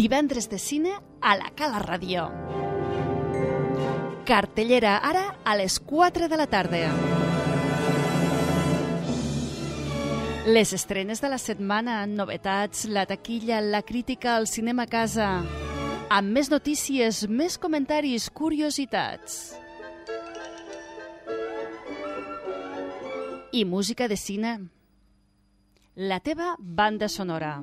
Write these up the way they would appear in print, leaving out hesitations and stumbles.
Divendres de cine a la Cala Ràdio. Cartellera ara a les 4 de la tarda. Les estrenes de la setmana, novetats, la taquilla, la crítica al cinema a casa, amb més notícies, més comentaris, curiositats. I música de cine. La teva banda sonora.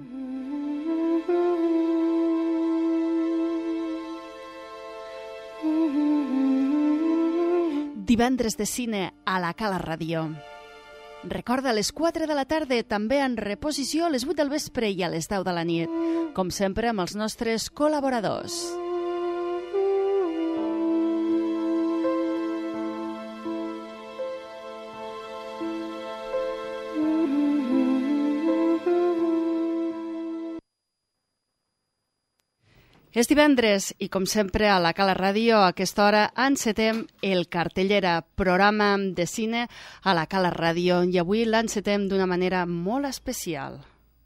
Divendres de cine a la Cala Ràdio. Recorda, a les 4 de la tarda, també en reposició a les 8 del vespre i a les 10 de la nit. Com sempre, amb els nostres col·laboradors. És divendres i, com sempre, a la Cala Ràdio, a aquesta hora encetem el Cartellera, programa de cine a la Cala Ràdio, i avui l'encetem d'una manera molt especial.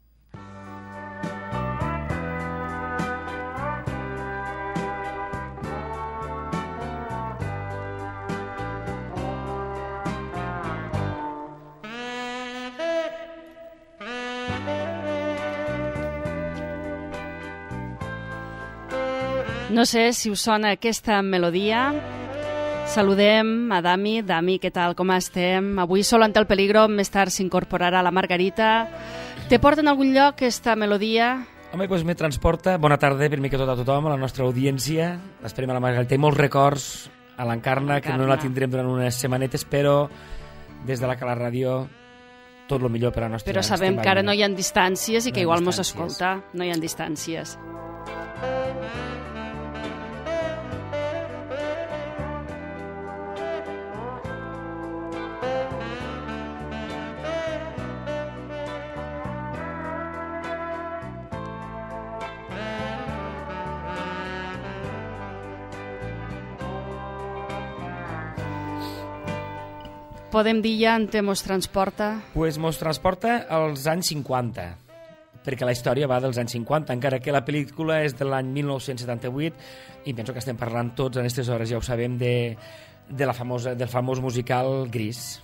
No sé si us sona aquesta melodia. Saludem a Dami. Dami, què tal? Com estem? Avui sol ante el peligro, més tard s'incorporarà la Margarita. Te porta en algun lloc aquesta melodia? Home, doncs me transporta. Bona tarda, per mi que tot a tothom, a la nostra audiència. Esperem a la Margarita. I molts records a l'Encarna, que no la tindrem durant unes setmanetes, però des de la Cala Ràdio tot el millor per a la nostra... Però sabem que ara no hi ha distàncies i que igual mos escolta. No hi ha distàncies. Podem dir ja en què mos transporta? Pues mos transporta als anys 50, perquè la història va dels anys 50, encara que la pel·lícula és de l'any 1978, i penso que estem parlant tots en aquestes hores, ja ho sabem, del famós musical Gris.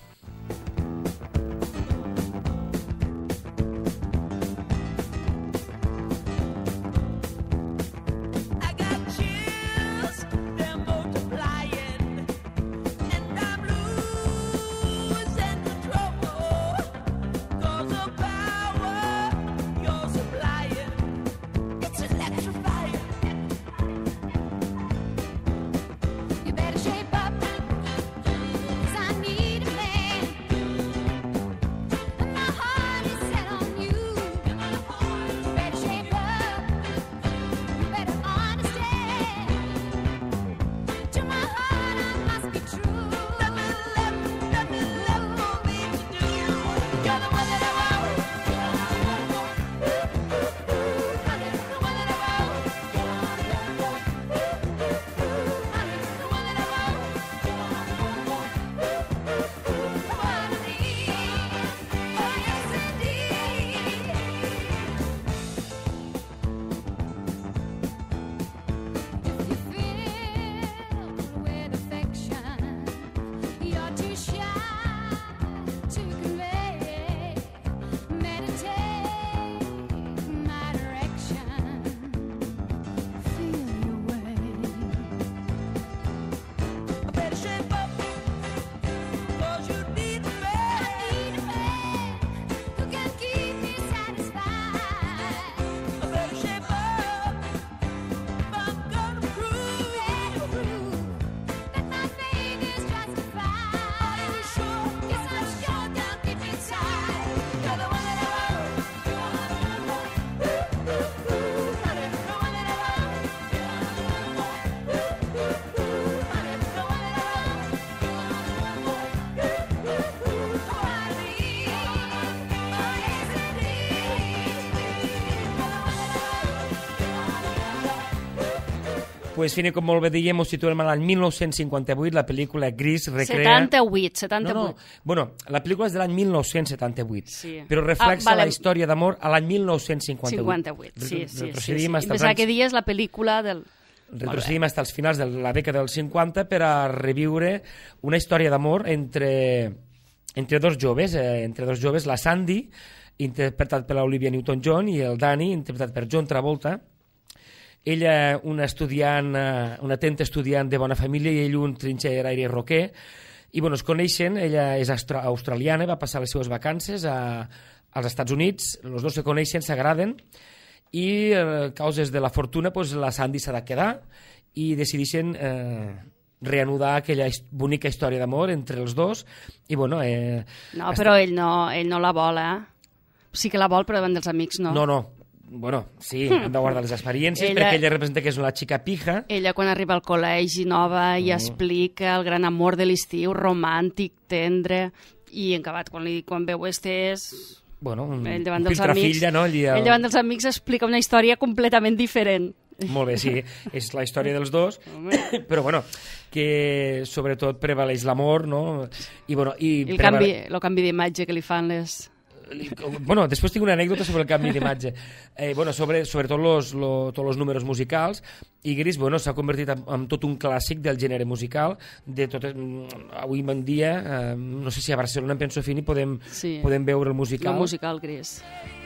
Pues fina, com molt bé dèiem, ens situem a l'any 1958, la pel·lícula Grease recrea... 78. No. Bueno, la pel·lícula és de l'any 1978, sí. Però reflexa la història d'amor a l'any 1958. 58, sí. Retrocedim fins als anys... que dies la pel·lícula del... Retrocedim fins als finals de la dècada dels 50 per a reviure una història d'amor entre dos joves, la Sandy, interpretat per l'Olivia Newton-John, i el Danny, interpretat per John Travolta. Ella, una atenta estudiant de bona família, i ell un trinxeraire roquer, i es coneixen. Ella és australiana, va passar les seves vacances als Estats Units, els dos se coneixen, s'agraden, i a causes de la fortuna la Sandy s'ha de quedar i decideixen reanudar aquella bonica història d'amor entre els dos. I no, però ell no la vol, Sí que la vol, però davant dels amics no. No. Bueno, sí, hem de guardar les experiències, perquè ella representa que és una xica pija. Ella, quan arriba al col·legi nova, i explica el gran amor de l'estiu, romàntic, tendre, i en acabat, quan veu és... Bueno, un piltrafilla, no? Ell davant dels amics explica una història completament diferent. Molt bé, sí, és la història dels dos, però que sobretot prevaleix l'amor, no? I el canvi d'imatge que li fan les... Després tinc una anècdota sobre el canvi d'imatge. Sobretot tots els números musicals, i Grease s'ha convertit en tot un clàssic del gènere musical. Avui en dia, no sé si a Barcelona, en penso fini, podem veure el musical. El musical Grease.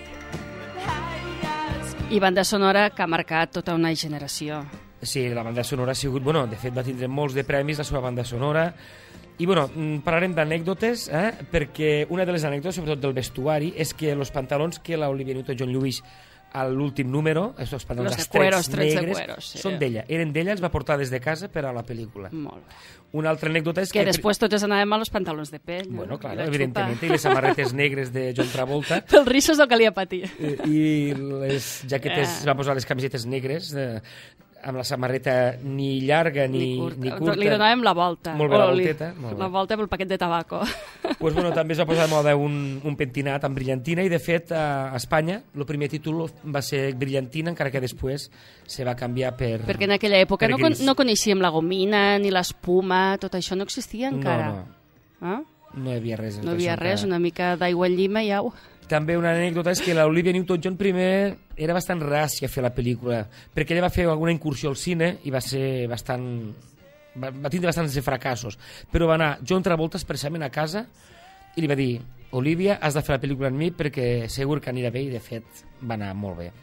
I banda sonora que ha marcat tota una generació. Sí, la banda sonora ha sigut... de fet, va tindre molts de premis la seva banda sonora. I parlarem d'anècdotes, perquè una de les anècdotes, sobretot del vestuari, és que els pantalons que l'Olivia Newton-John llueix a l'últim número, els pantalons estrets negres, són d'ella. Eren d'ella, els va portar des de casa per a la pel·lícula. Molt bé. Una altra anècdota és que... després totes anàvem a los pantalons de pell. Bueno, clar, evidentment, i les samarretes negres de John Travolta. Pels rissos no calia patir. I les jaquetes, va posar les camisetes negres, amb la samarreta ni llarga ni curta. Li donàvem la volta. Molt bé, la volteta. La volta pel paquet de tabaco. També es va posar de moda un pentinat amb brillantina, i de fet a Espanya el primer títol va ser brillantina, encara que després se va canviar per... Perquè en aquella època no coneixíem la gomina ni l'espuma, tot això no existia encara. No hi havia res. No hi havia res, una mica d'aigua en llima i au. També una anècdota és que l'Olivia Newton-John primer era bastant ràcia a fer la pel·lícula, perquè ella va fer alguna incursió al cine i va tindre bastants fracassos, però va anar John Travolta expressament a casa i li va dir: Olivia, has de fer la pel·lícula amb mi perquè segur que anirà bé, i de fet va anar molt bé.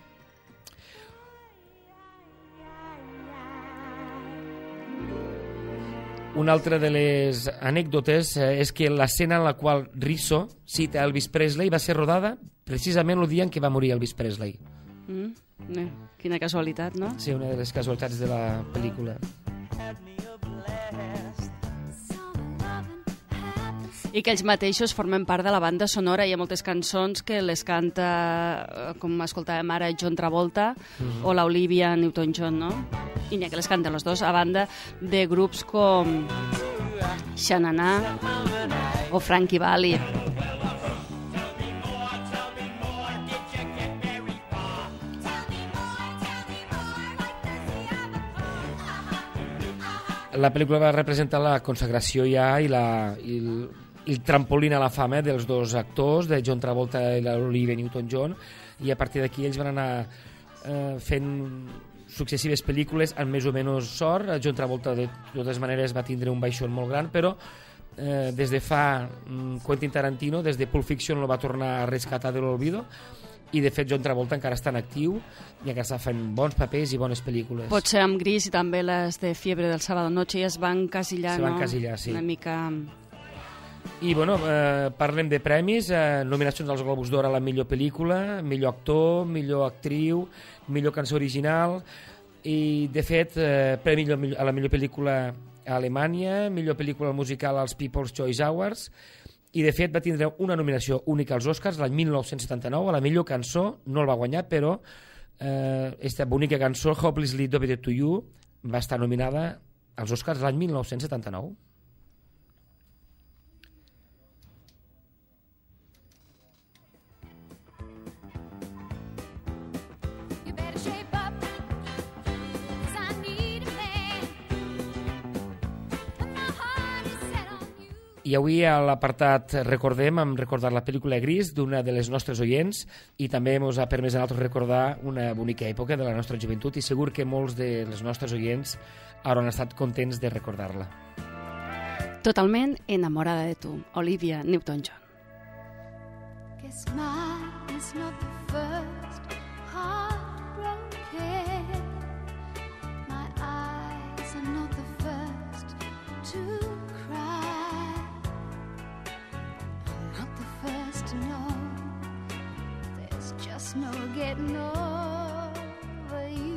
Una altra de les anècdotes és que l'escena en la qual Rizzo cita Elvis Presley va ser rodada precisament el dia en què va morir Elvis Presley. Quina casualitat, no? Sí, una de les casualitats de la pel·lícula. I que ells mateixos formen part de la banda sonora. Hi ha moltes cançons que les canta, com escoltàvem ara, John Travolta o l'Olivia Newton-John, no? I n'hi ha que les canten els dos, a banda de grups com Xanana o Frankie Valli. La pel·lícula va representar la consagració ja i el trampolín a la fama dels dos actors, de John Travolta i l'Olivia Newton-John, i a partir d'aquí ells van anar fent successives pel·lícules amb més o menys sort. John Travolta de totes maneres va tindre un baixón molt gran, però des de fa Quentin Tarantino, des de Pulp Fiction, lo va tornar a rescatar de l'olvido, i de fet John Travolta encara està en actiu i encara està fent bons papers i bones pel·lícules. Potser amb Grease i també les de Fiebre del Sábado Noche ja es van encasillar, no? Se van encasillar, sí. Una mica... I parlem de premis, nominacions als Globus d'Or a la millor pel·lícula, millor actor, millor actriu, millor cançó original, i de fet premi a la millor pel·lícula a Alemanya, millor pel·lícula musical als People's Choice Awards, i de fet va tindre una nominació única als Oscars l'any 1979, a la millor cançó. No el va guanyar, però aquesta bonica cançó, Hopelessly Devoted to You, va estar nominada als Oscars l'any 1979. I avui a l'apartat Recordem hem recordat la pel·lícula Gris d'una de les nostres oients i també ens ha permès a nosaltres recordar una bonica època de la nostra joventut i segur que molts dels nostres oients hauran estat contents de recordar-la. Totalment enamorada de tu, Olivia Newton-John. Guess mine is not the first heartbroken. My eyes are not the first to cry. I'm not the first to know. There's just no getting over you.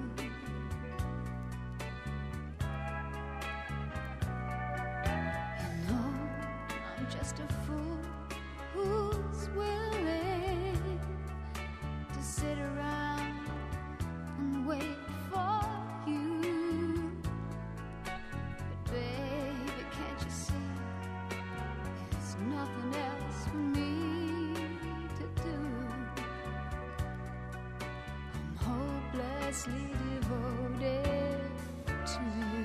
You know, I'm just a fool who's willing to sit around and wait for you. But baby, can't you see there's nothing else for me to do? I'm hopelessly devoted to you.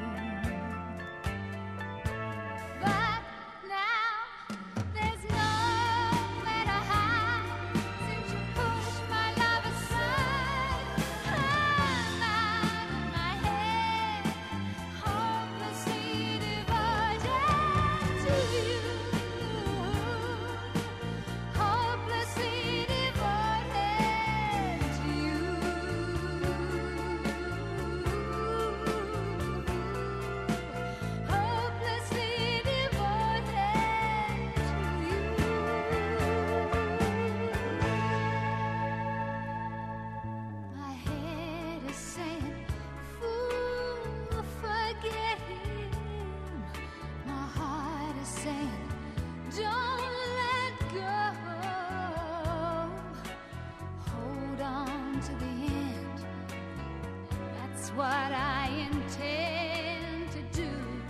But now there's nowhere to hide since you pushed my love aside. I'm out of my head, hopelessly devoted to you. Hopelessly devoted to you. Hopelessly devoted to you. My head is saying, fool, forget him. My heart is saying, don't let go. Hold on to the end. That's what I intend to do.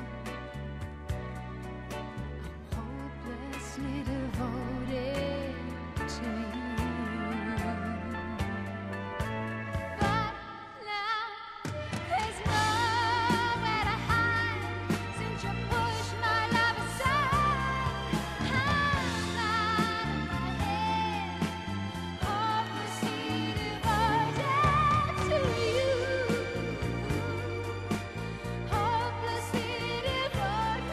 I'm hopelessly devoted to you. But now there's nowhere to hide since you pushed my love aside. I'm out of my head, hopelessly devoted to you. Hopelessly devoted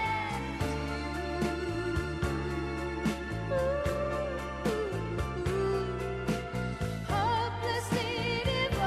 to you. Hopelessly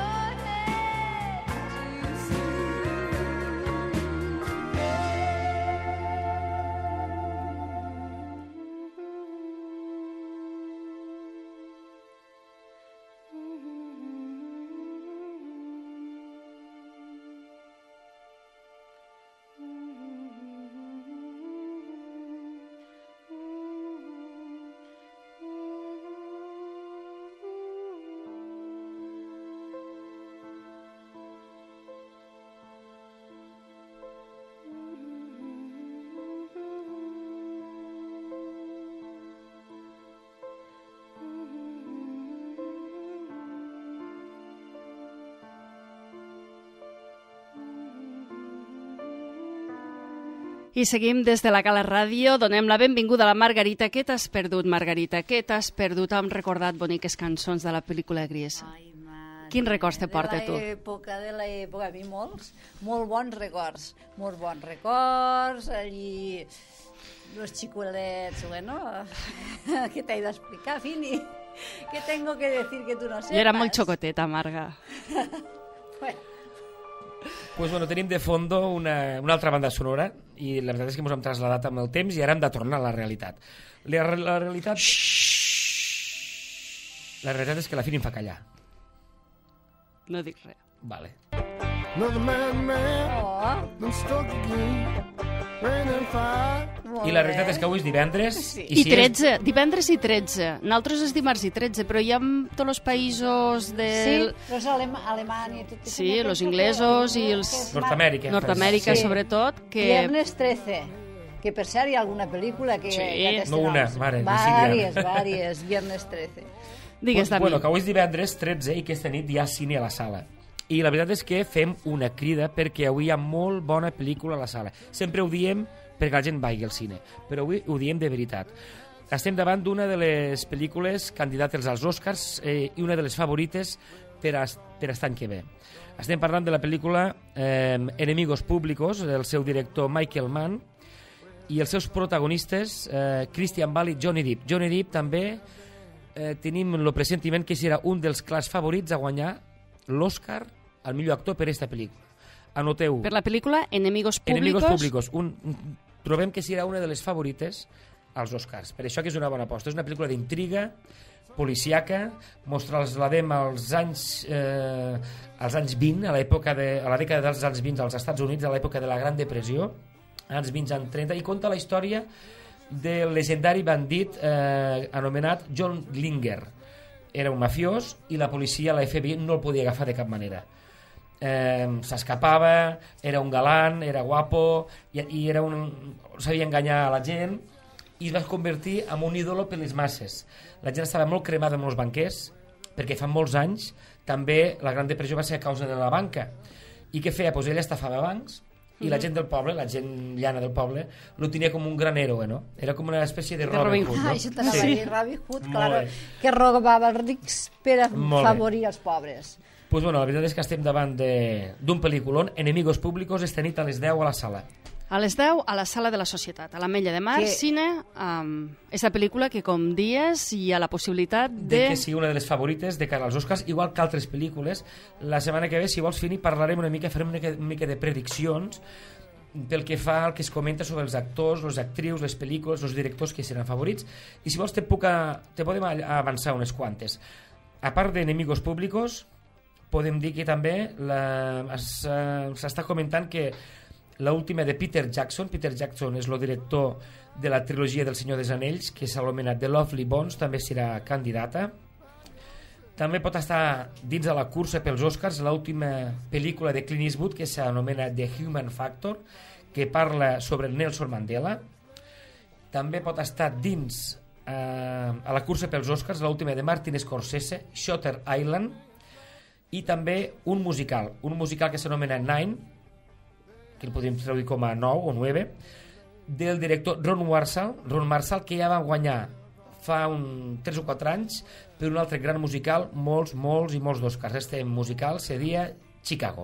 I seguim des de la Cala Ràdio, donem la benvinguda a la Margarita. Què t'has perdut, Margarita? Què t'has perdut? Hem recordat boniques cançons de la pel·lícula Gris. Ai, mare. Quins records te porta, tu? De l'època, a mi molts, molt bons records, allí, los xicolets, bueno, què t'he d'explicar, Fini? ¿Qué tengo que decir que tú no sepas? Jo era molt xocoteta, Marga. Bueno. Pues bueno, tenim de fondo una altra banda sonora i la veritat és que ens hem trasladat amb el temps i ara hem de tornar a la realitat. La realitat... La realitat és que la Fini em fa callar. No dic res. Vale. I la realitat és que avui és divendres... Sí. I 13, divendres i 13. Nosaltres és dimarts i 13, però hi ha tots els països de... Sí, los Alemanya... Sí, los inglesos i els... Nord-Amèrica, sí. Sobretot, que... Viernes 13, que per cert hi ha alguna pel·lícula que... Sí, ja no una, mare, Vàries, Viernes 13. Digues, Dami. Bueno, que avui és divendres 13 i aquesta nit hi ha cine a la sala. I la veritat és que fem una crida perquè avui hi ha molt bona pel·lícula a la sala. Sempre ho diem, perquè la gent vagi al cine. Però avui ho diem de veritat. Estem davant d'una de les pel·lícules candidates als Oscars i una de les favorites per estar any que ve. Estem parlant de la pel·lícula Enemigos Públicos, del seu director Michael Mann, i els seus protagonistes Christian Bale i Johnny Depp. Johnny Depp també tenim el pressentiment que serà un dels clars favorits a guanyar l'Oscar al millor actor per aquesta pel·lícula. Anoteu. Per la pel·lícula Enemigos Públicos. Trobem que serà una de les favorites als Oscars. Per això que és una bona aposta. És una pel·lícula d'intriga, policiaca, mostra-la-dem als anys 20, a la dècada dels anys 20 als Estats Units, a l'època de la Gran Depressió, anys 20, anys 30, i conta la història del legendari bandit anomenat John Linger. Era un mafiós i la policia, la FBI, no el podia agafar de cap manera. S'escapava, era un galant, era guapo, i sabia enganyar a la gent, i es va convertir en un ídolo per les masses. La gent estava molt cremada amb els banquers, perquè fa molts anys també la Gran Depressió va ser a causa de la banca. I què feia? Doncs ell estafava bancs, i la gent del poble, la gent llana del poble, lo tenia com un gran héroe, no? Era com una espècie de Robin Hood, no? Això t'anava a dir, Robin Hood, clar, que robava els rics per afavorir els pobres. Pues bueno, la veritat és que estem davant d'un pel·lículon, Enemigos Públicos, esta nit a les 10 a la sala. A les 10 a la Sala de la Societat, a l'Ametlla de Mar, cine, és la pel·lícula que, com dies, hi ha la possibilitat de que sigui una de les favorites de cara als Oscars, igual que altres pel·lícules. La setmana que ve, si vols, Fini, parlarem una mica, farem una mica de prediccions pel que fa al que es comenta sobre els actors, les actrius, les pel·lícules, els directors que seran favorits. I si vols, te podem avançar unes quantes. A part d'Enemigos Públicos, podem dir que també s'està comentant que l'última de Peter Jackson és el director de la trilogia del Senyor dels Anells, que s'ha anomenat The Lovely Bones, també serà candidata. També pot estar dins de la cursa pels Oscars l'última pel·lícula de Clint Eastwood, que s'anomena The Human Factor, que parla sobre Nelson Mandela. També pot estar dins a la cursa pels Oscars l'última de Martin Scorsese, Shutter Island, i també un musical que s'anomena Nine, que el podríem traduir com a 9 o 9, del director Ron Marshall, que ja va guanyar fa 3 o 4 anys per un altre gran musical, molts i molts d'Oscars. Este musical seria Chicago.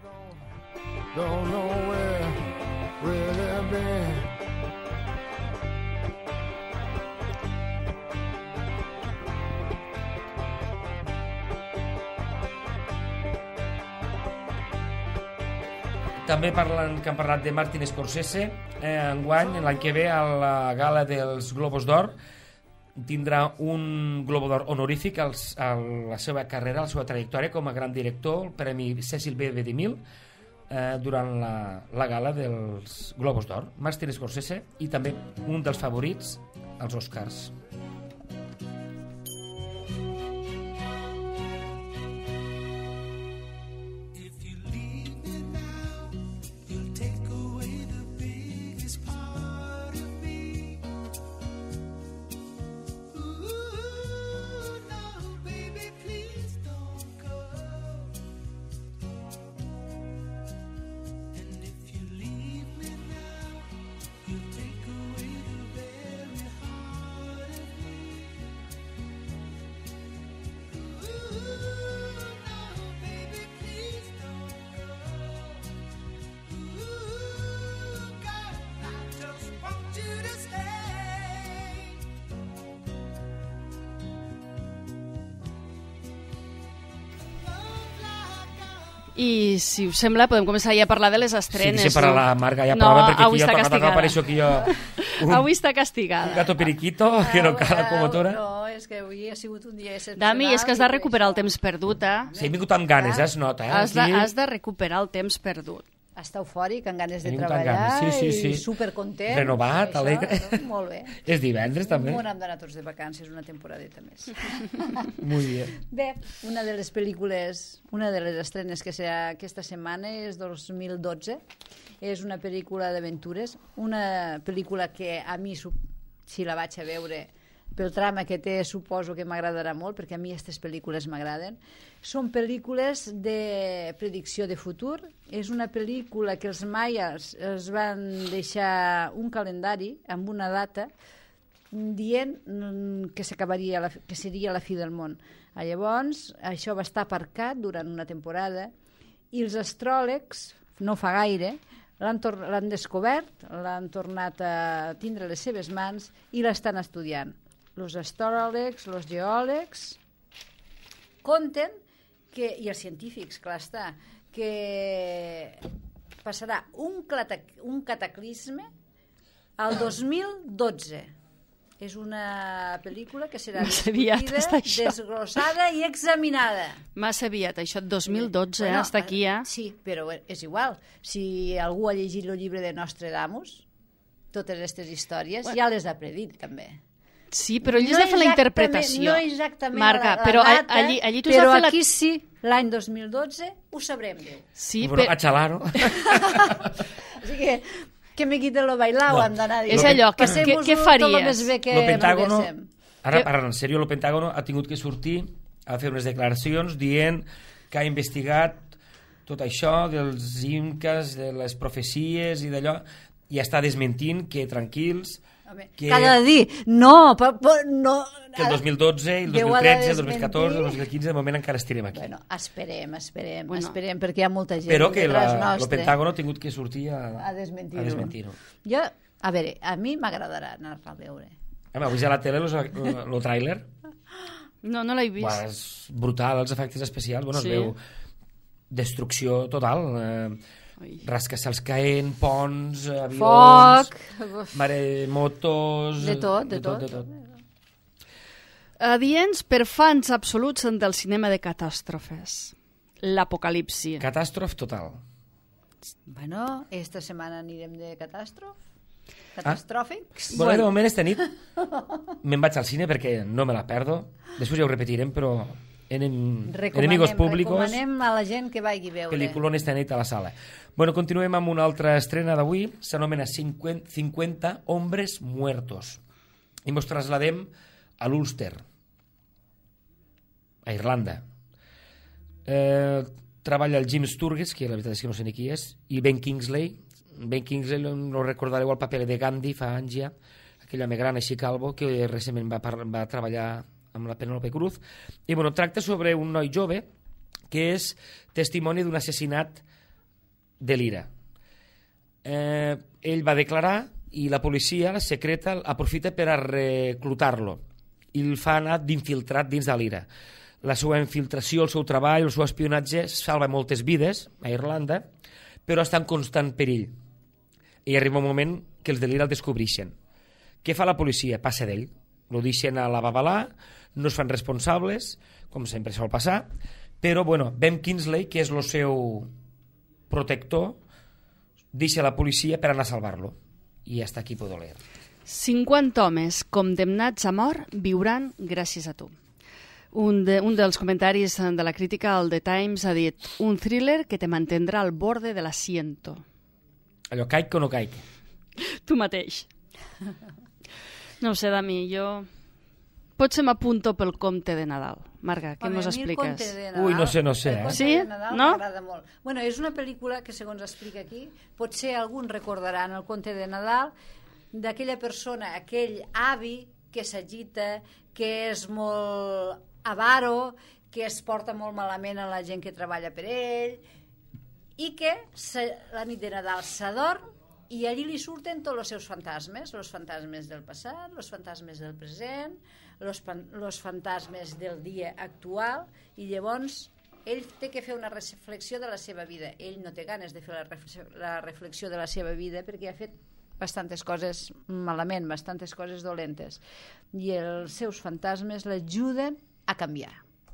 Don't know where they've been. També han parlat de Martin Scorsese. Enguany, l'any que ve, a la gala dels Globus d'Or, tindrà un Globo d'Or honorífic a la seva carrera, a la seva trajectòria com a gran director, el Premi Cecil B. DeMille, durant la gala dels Globus d'Or. Martin Scorsese, i també un dels favorits als Oscars. I, si us sembla, podem començar ja a parlar de les estrenes. Sí, per a la Marga ja prova, perquè aquí ja apareixo aquí jo... Avui està castigada. Un gato periquito, que no cal locomotora. No, és que avui ha sigut un dia excepcional. Dami, és que has de recuperar el temps perdut, Sí, he vingut amb ganes, es nota. Has de recuperar el temps perdut. Està eufòric, amb ganes de treballar, i supercontent. Renovat, alegre. Molt bé. És divendres, també. Molt hem d'anar tots de vacances, una temporadeta més. Molt bé. Bé, una de les pel·lícules, una de les estrenes que serà aquesta setmana és 2012. És una pel·lícula d'aventures, una pel·lícula que a mi, si la vaig a veure, pel trama que té, suposo que m'agradarà molt, perquè a mi aquestes pel·lícules m'agraden. Són pel·lícules de predicció de futur. És una pel·lícula que els maies es van deixar un calendari amb una data dient que s'acabaria, que seria la fi del món. Llavors, això va estar aparcat durant una temporada i els astròlegs, no fa gaire, l'han descobert, l'han tornat a tindre les seves mans i l'estan estudiant. Els astròlegs, els geòlegs, conten que, i els científics, clar està, que passarà un cataclisme al 2012. És una pel·lícula que serà discutida, desglossada i examinada. Massa aviat, això 2012, bueno, està aquí, eh? Sí, però és igual. Si algú ha llegit el llibre de Nostradamus, totes aquestes històries, ja les ha predit, també. Sí, però ell ha fet la interpretació. No exactament Marga, la data, allí tu però fet aquí sí, l'any 2012 ho sabrem, Déu. Sí, però a xalar-ho. O sigui que me quite lo bailao, hem d'anar a dir. És allò, què faries? El Pentágono, ara parlant en sèrio, el Pentágono ha tingut que sortir a fer unes declaracions dient que ha investigat tot això dels incas, de les profecies i d'allò, i està desmentint que tranquils... Que ha de dir, no, no... Que el 2012, el 2013, el 2014, el 2015, de moment encara estirem aquí. Bueno, esperem, perquè hi ha molta gent però que detrás nostre. El Pentágono ha tingut que sortir a desmentir-ho. Jo, a veure, a mi m'agradarà anar-la a veure. Avui ja a la tele el tràiler... No l'he vist. És brutal, els efectes especials. Bueno, es veu destrucció total. Rascacels caent, ponts, avions, maremotos... De tot. Adients per fans absoluts del cinema de catàstrofes. L'apocalipsi. Catàstrof total. Bueno, esta setmana anirem de catastròfics. Bueno, de moment esta nit me'n vaig al cine perquè no me la perdo. Després ja ho repetirem, però enemigos públicos. Recomanem a la gent que vagi a veure. Pel·lículon esta nit a la sala. Bueno, continuem amb una altra estrena d'avui. S'anomena 50 hombres muertos. I ens trasladem a l'Ulster, a Irlanda. Treballa el Jim Sturgess, que la veritat és que no sé ni qui és, i Ben Kingsley. Ben Kingsley no recordareu el paper de Gandhi fa anys ja, aquell home gran així calvo que recentment va treballar amb la Penélope Cruz. I bueno, tracta sobre un noi jove que és testimoni d'un assassinat de l'ira. Ell va declarar i la policia, la secreta, aprofita per a reclutar-lo i el fa anar d'infiltrat dins de l'ira. La seva infiltració, el seu treball, el seu espionatge salva moltes vides a Irlanda, però està en constant perill. I arriba un moment que els de l'ira el descobreixen. Què fa la policia? Passa d'ell. Lo deixen a la babalà, no es fan responsables, com sempre sol passar, però bueno, Ben Kingsley, que és el seu protector, deixa la policia per anar a salvar-lo. I hasta aquí puedo leer. 50 homes condemnats a mort viuran gràcies a tu. Un dels comentaris de la crítica al The Times ha dit un thriller que te mantendrà al borde de l'asiento. Allò, caic o no caic? Tu mateix. No ho sé, Dami, jo... Potser m'apunto pel Conte de Nadal. Marga, què mos expliques? Ui, no sé. Sí? No? M'agrada molt. Bueno, és una pel·lícula que, segons explica aquí, potser alguns recordaran el Conte de Nadal d'aquella persona, aquell avi que s'agita, que és molt avaro, que es porta molt malament a la gent que treballa per ell, i que la nit de Nadal s'adorm i allí li surten tots els seus fantasmes, els fantasmes del passat, els fantasmes del present, els fantasmes del dia actual, i llavors ell té que fer una reflexió de la seva vida. Ell no té ganes de fer la reflexió de la seva vida perquè ha fet bastantes coses malament, bastantes coses dolentes, i els seus fantasmes l'ajuden a canviar.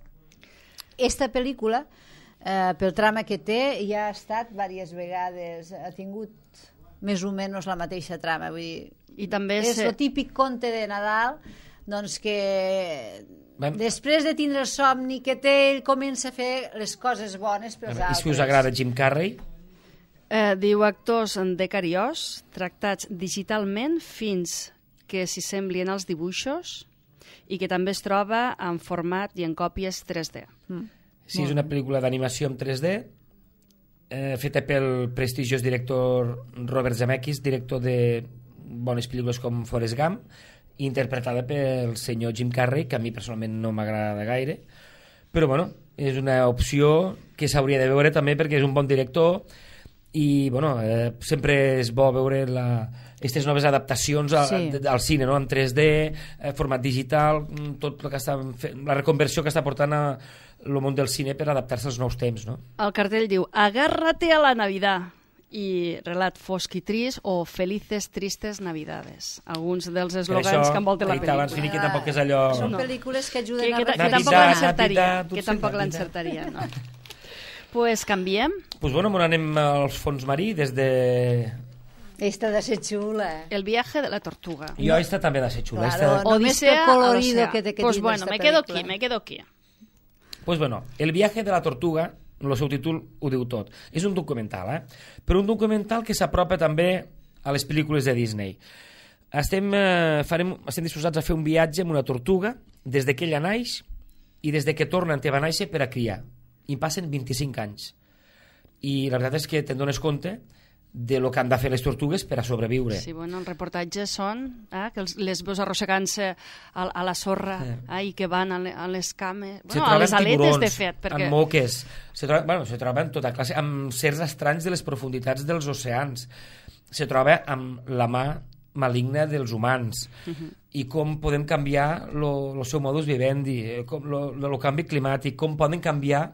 Esta pel·lícula, pel trama que té, ja ha estat diverses vegades, ha tingut més o menys la mateixa trama, vull dir, i també és el típic conte de Nadal, doncs que després de tindre el somni que té, ell comença a fer les coses bones pels altres. I si us agrada Jim Carrey? Diu actors de cariós tractats digitalment fins que s'hi semblien als dibuixos i que també es troba en format i en còpies 3D. Sí, és una pel·lícula d'animació en 3D, feta pel prestigiós director Robert Zemeckis, director de bones pel·lícules com Forrest Gump, interpretada pel senyor Jim Carrey, que a mi personalment no m'agrada gaire, però bueno, és una opció que s'hauria de veure també perquè és un bon director i bueno, sempre és bo veure aquestes noves adaptacions al cine, no? En 3D, format digital, tot el que la reconversió que està portant el món del cine per adaptar-se als nous temps, no? El cartell diu Agárrate a la Navidad i relat fosc i trist o Felices Tristes Navidades, alguns dels eslogans que envolten la pel·lícula. Abans, que tampoc és allò... Són pel·lícules que ajuden a reflexionar. Que tampoc l'encertaria, no? Pues canviem. Pues bueno, anem als fons marí des de... Esta de ser xula. El viaje de la tortuga. Jo esta també de ser xula. Claro, només que colorido que té que pues dir bueno, me quedo aquí. Pues bueno, El viaje de la tortuga, el seu títol ho diu tot. És un documental, però un documental que s'apropa també a les pel·lícules de Disney. Estem disposats a fer un viatge amb una tortuga des que ella naix i des que torna on va néixer per a criar. I passen 25 anys. I la veritat és que te'n dones compte de lo que han de fer les tortugues per a sobreviure. Sí, bueno, els reportatges són que les veus arrossegant-se a la sorra i que van a les cames, a les aletes, de fet. Perquè... amb moques, se troben tota classe, amb certs estranys de les profunditats dels oceans, se troba amb la mà maligna dels humans i com podem canviar el seu modus vivendi, el canvi climàtic, com poden canviar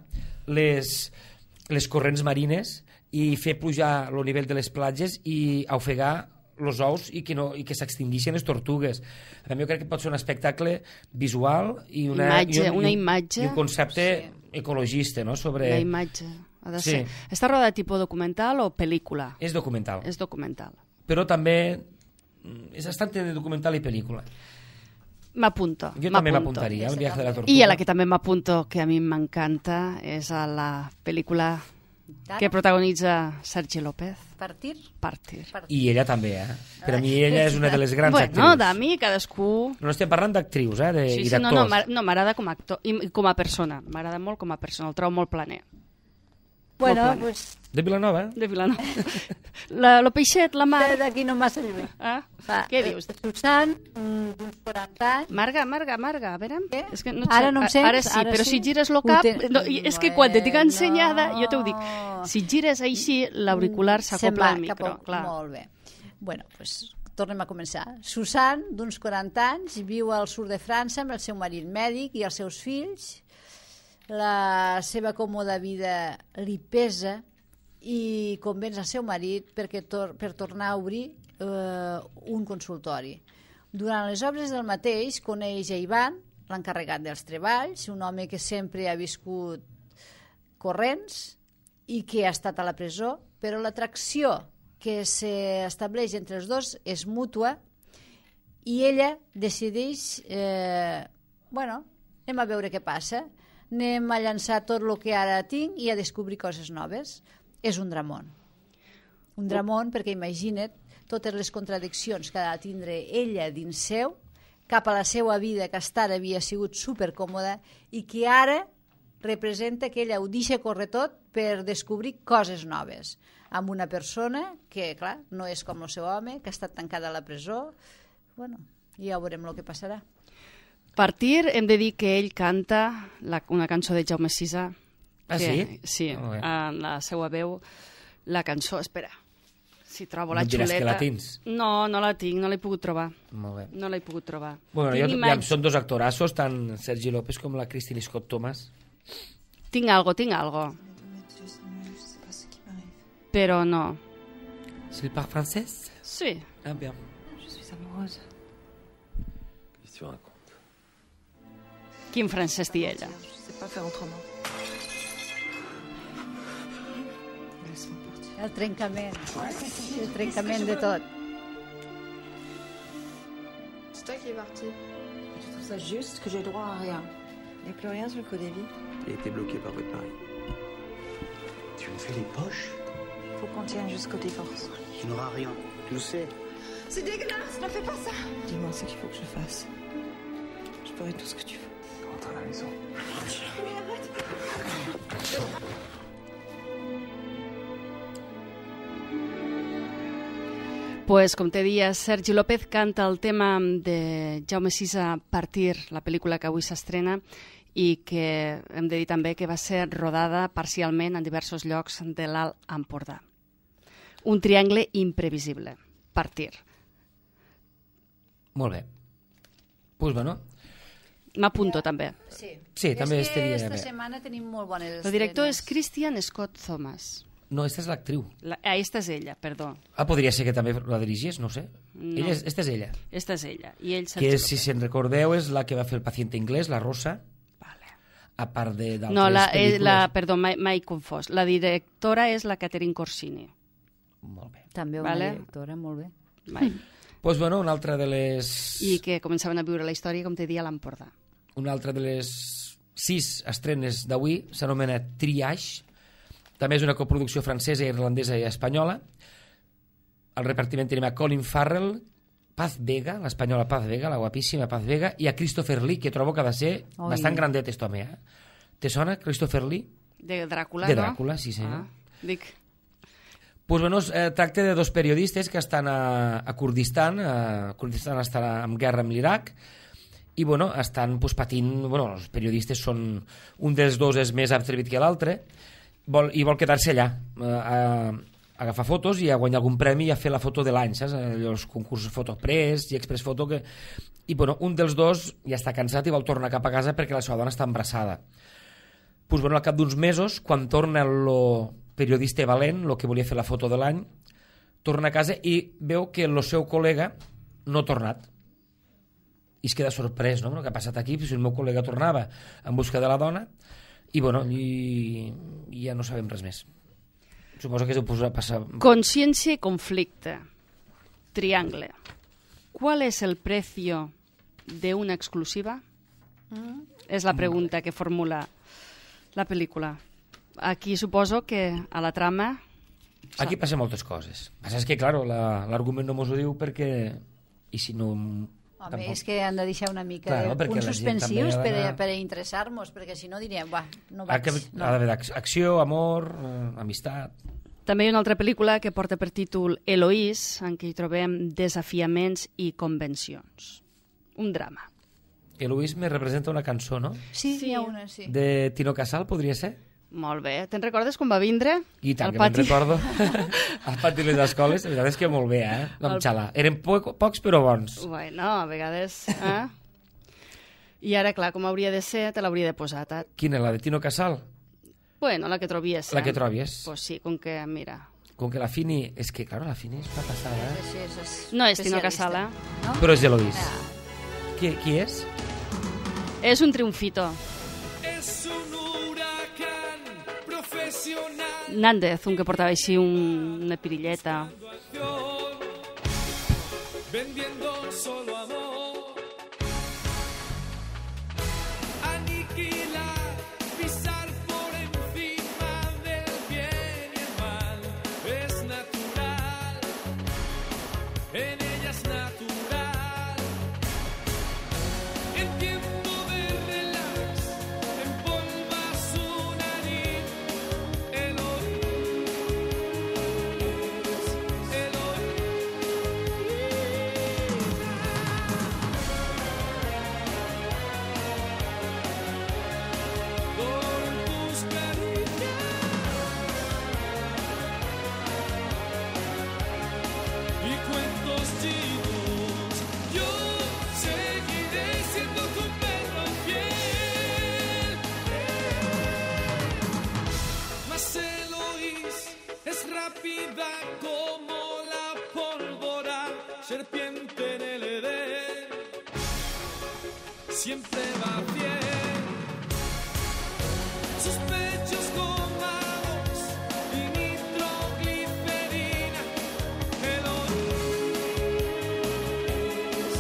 les corrents marines i fer pujar el nivell de les platges i ofegar els ous i que s'extingueixin les tortugues. A mi jo crec que pot ser un espectacle visual i una imatge i un concepte ecologista, no? Sobre... La imatge ha de ser. Està rodada tipus documental o pel·lícula? És documental. És documental. Però també és bastant de documental i pel·lícula. M'apunto. Jo també m'apuntaria al viatge de la tortuga. I a la que també m'apunto, que a mi m'encanta, és a la pel·lícula que protagonitza Sergi López. Partir. I ella també, Per a mi ella és una de les grans actrius. Bueno, Dami, cadascú... No estem parlant d'actrius, i d'actors. No, m'agrada com a actor i com a persona. M'agrada molt com a persona, el trobo molt planer. Bueno, pues... De Vilanova, De Vilanova. Lo peixet, la mar... D'aquí no massa lluny. Què dius? Susan, d'uns 40 anys... Marga, a veure... És que ara no em sents? Ara sí, però si gires el cap... És que quan te tinc ensenyada, jo t'ho dic, si gires així, l'auricular s'acopla al micro. Molt bé. Bueno, doncs tornem a començar. Susan, d'uns 40 anys, viu al sud de França amb el seu marit mèdic i els seus fills. La seva còmoda vida li pesa i convenç el seu marit per tornar a obrir un consultori. Durant les obres del mateix coneix a Ivan, l'encarregat dels treballs, un home que sempre ha viscut corrents i que ha estat a la presó, però l'atracció que s'estableix entre els dos és mútua i ella decideix anem a veure què passa, anem a llançar tot el que ara tinc i a descobrir coses noves. És un dramón. Un dramón perquè imagina't totes les contradiccions que ha de tindre ella dins seu cap a la seva vida que hasta ara havia sigut supercòmoda i que ara representa que ella ho deixa córrer tot per descobrir coses noves amb una persona que, clar, no és com el seu home, que ha estat tancada a la presó. Bueno, ja veurem el que passarà. Partir, hem de dir que ell canta una cançó de Jaume Sisa. Sí? Sí, en la seva veu. La cançó, espera, si trobo la xuleta... No diràs que la tens? No, no la tinc, no l'he pogut trobar. Molt bé. No l'he pogut trobar. Bueno, són dos actorassos, tant Sergi López com la Christine Scott Thomas. Tinc algo. Però no. C'est le parle français? Sí. Ah, bien. Je suis amoureuse. Qu'est-ce que tu racontes? Quin francès dit ella? Je sais pas faire autrement. Laisse-moi partir. El trencament de tot. C'est toi qui es parti. Je trouve ça juste que j'ai droit à rien. Il n'y a plus rien sur le code des vies. Il a été bloqué par votre mari. Tu me fais les poches? Faut qu'on tienne jusqu'au divorce. Il n'aura rien, tu le sais. C'est dégueulasse, ne fais pas ça. Dis-moi ce qu'il faut que je fasse. Je ferai tout ce que tu veux. Rentre à la maison. Pues, com te dia, Sergi López canta el tema de Jaume Sisa Partir, la pel·lícula que avui s'estrena, i que hem de dir també que va ser rodada parcialment en diversos llocs de l'Alt Empordà. Un triangle imprevisible. Partir. Molt bé. Pues bueno, M'apunto també. Sí, Sí, també és que estaria esta bé. setmana tenim molt bones El director és estrenes. Christian Scott Thomas. no, esta és l'actriu. Esta és ella, perdó. Podria ser que també la dirigís, no ho sé. No. Esta és ella. Esta és ella. I ell Que, Sergi si López. se'n recordeu, és la que va fer el paciente inglès, la Rosa, Vale. a part d'altres No, pel·lícules. perdó, m'he confós. La directora és la Catherine Corsini. Molt bé. També una Vale. directora, molt bé. Pues bueno, una altra de les... I que començaven a viure la història, com te dia, a l'Empordà. Una altra de les 6 estrenes d'avui s'anomena Triage. També és una coproducció francesa, irlandesa i espanyola. Al repartiment tenim a Colin Farrell, Paz Vega, l'espanyola Paz Vega, la guapíssima Paz Vega, i a Christopher Lee, que trobo que ha de ser Oi. bastant grandet, este home. Te sona, Christopher Lee? De Dràcula, De no? Dràcula, sí, senyor. Dic, Pues bueno, tracta de dos periodistes que estan a Kurdistan. Kurdistan està en guerra amb l'Iraq, i bueno, estan pues, patint... Bueno, els periodistes són... Un dels dos és més atrevit que l'altre, i vol quedar-se allà, a agafar fotos i a guanyar algun premi i a fer la foto de l'any, saps? Els concursos Fotopress i Express Foto. I bueno, un dels dos ja està cansat i vol tornar cap a casa perquè la seva dona està embarassada. Pues bueno, al cap d'uns mesos, quan torna el periodista valent, el que volia fer la foto de l'any, torna a casa i veu que el seu col·lega no ha tornat. I es queda sorprès, no? Què ha passat aquí? Si el meu col·lega tornava en busca de la dona, i bueno, i ja no sabem res més. Suposo que es deu passar... consciencia y conflicto. Triangle. ¿Cuál es el precio de una exclusiva? És la pregunta que formula la pel·lícula. Aquí suposo que a la trama... Aquí passen moltes coses. El que passa és que, clar, l'argument no mos ho diu perquè... I si no... Home, tampoc... és que han de deixar una mica Clar, no, de perquè punts la gent suspensius també ha d'anar- per interessar-nos, perquè si no diríem, no Ha vaig. ha d'haver acció, amor, amistat... També hi ha una altra pel·lícula que porta per títol Eloís, en què hi trobem desafiaments i convencions. Un drama. Eloís me representa una cançó, no? Sí, hi ha una, sí. De Tino Casal, podria ser? Molt bé. Te'n recordes quan va vindre? I tant, al que me'n pati? recordo. Al pati de les escoles, la veritat és que molt bé, Vam xalar. Eren pocs però bons. Bueno, a vegades... I ara, clar, com hauria de ser, te l'hauria de posar. Quina, la de Tino Casal? Bueno, la que trobies. La que trobies. Pues sí, com que, mira... Com que la Fini... És que, claro, la Fini és una passada, No és Tino Casal, No? Però és de l'Eloís. Qui és? És un triomfito. Es un huracán profesional. Nández, un que portava així una pirilleta. Vendiendo solo amor. Aniquilar, pisar por encima del bien y el mal. Es natural, en ella es natural. En tiempo de relax, empolva su nariz. Eloís, por tus caricias y cuentos chinos, yo seguiré siendo tu perro fiel. Mas Eloís es rápida como la pólvora, serpiente en el Edén, siempre va fiel. Sus pechos gomados y nitroglicerina. Eloís,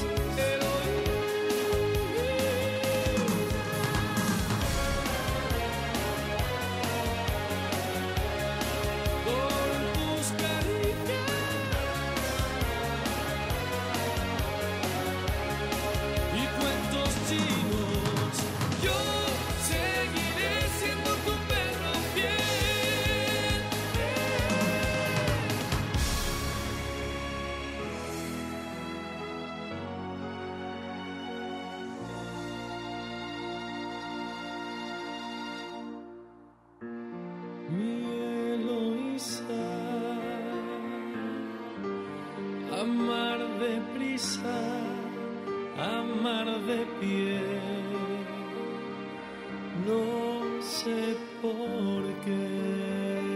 por tus caricias y cuentos chinos. de pie. No sé por qué.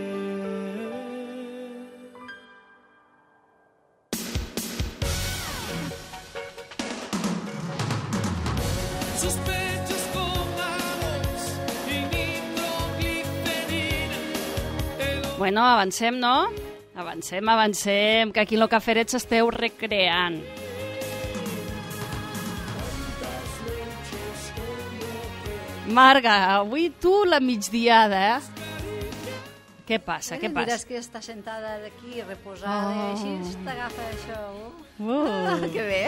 Sus pechos comados y nitroglicerina. Bueno, avancem, no? Avancem, que aquí en el Caferet s'esteu recreant. Marga, avui tu la migdiada, eh? Què passa? Diràs que està sentada d'aquí, reposada, i així t'agafa això. Que bé.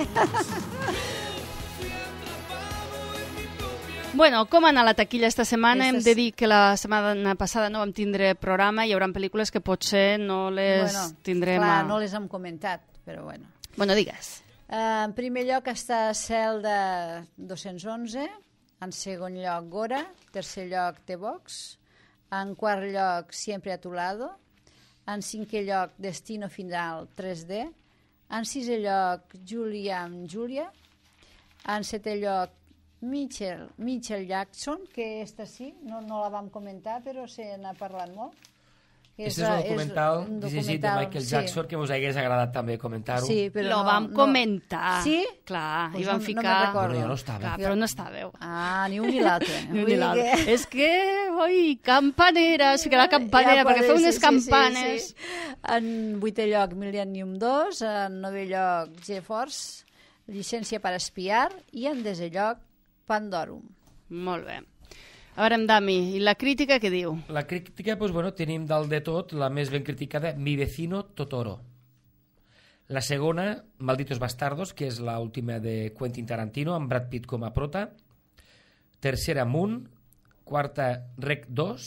Bueno, com anar a la taquilla esta setmana? Hem de dir que la setmana passada no vam tindre programa, hi haurà pel·lícules que potser no les tindrem... Clar, no les hem comentat, però bueno. Bueno, digues. En primer lloc està Zelda 211, en segon lloc Gora, tercer lloc The Box, en quart lloc Siempre a tu lado, en cinquè lloc Destino Final 3D, en sisè lloc Julia amb Julia, en setè lloc Mitchell Jackson, que esta sí, no la vam comentar, però se n'ha parlat molt. Este és un documental dirigit de Michael Jackson, que us hagués agradat també comentar-ho. Sí, però lo vam comentar. Sí? Clar, Pues hi vam no ficar... me'n recordo. Bueno, jo no estava. Clar, però no estàveu. Ah, ni un ni l'altre. Ni un ni l'altre. És que, oi, campanera, es ficarà campanera, perquè feu unes campanes. Sí. En vuitè lloc Millennium 2, en novè lloc GeForce, Llicència per espiar, i en desè lloc Pandorum. Molt bé. A veure, Dami, i la crítica què diu? La crítica, doncs, bueno, tenim dalt de tot la més ben criticada, Mi vecino Totoro. La segona, Malditos bastardos, que és l'última de Quentin Tarantino, amb Brad Pitt com a prota. Tercera, Moon. Quarta, Rec 2.